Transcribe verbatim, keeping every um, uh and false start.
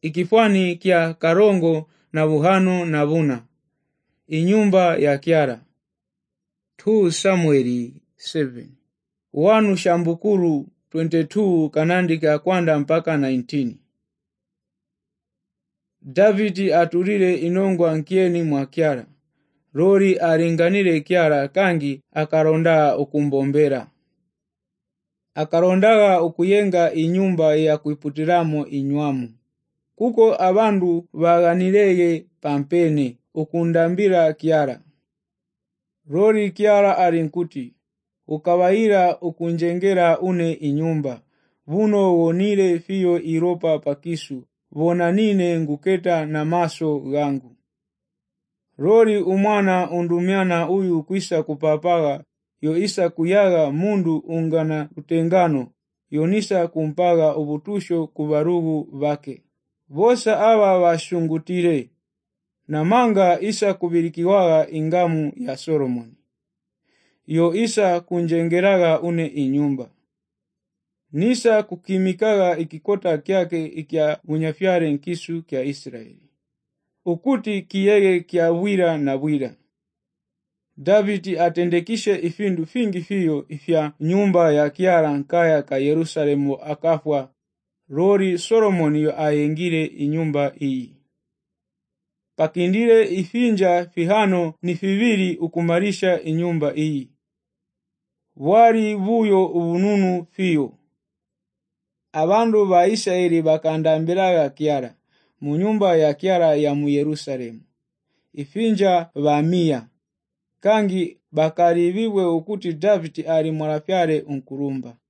ikifwani kya karongo na buhano na buna inyumba ya Kiara. two Samueli seven. Wanu Shambukuru twenty-two kanandika kwanda mpaka nineteen. Davidi aturire inongwa nkieni mwa Kiara. Rori aringanire Kiara kangi akaronda ukumbombera. Akarondaga ukuyenga inyumba ya kuiputiramo inywamu. Kuko abandu baganireye pampene ukundambira Kiara. Rori Kiara arinkuti, ukawaira ukunjengera une inyumba. Vuno wonire fiyo iropa pakisu, vonanine nguketa na maso gangu. Rori umwana undumiana uyu kwisa kupapaga, yo isa kuyaga mundu ungana utengano, yonisa kumpaga ubutusho kubarugu vake. Vosa aba washungutire, na manga isa kubirikiwaga ingamu ya Solomoni. Yo isa kunjengeraga une inyumba. Nisa kukimikaga ikikota kyake ikya bunyafyare nkisu kya Israeli. Ukuti kiyege kya wira na wira. Davidi atendekishe ifindu fingi fiyo ifya nyumba ya Kiara nkaya ka Yerusalemu akafwa. Rori Solomoni yo ayengire inyumba iyi. Pakindire ifinja fihano ni fiviri ukumarisha inyumba iyi. Wari vuyo ubununu fiyo. Abandu ba Israeli bakandambiraga Kiara mu nyumba ya Kiara ya mu Yerusalemu. Ifinja bamia kangi bakaribiwe ukuti Davidi ari mwarafyare unkurumba.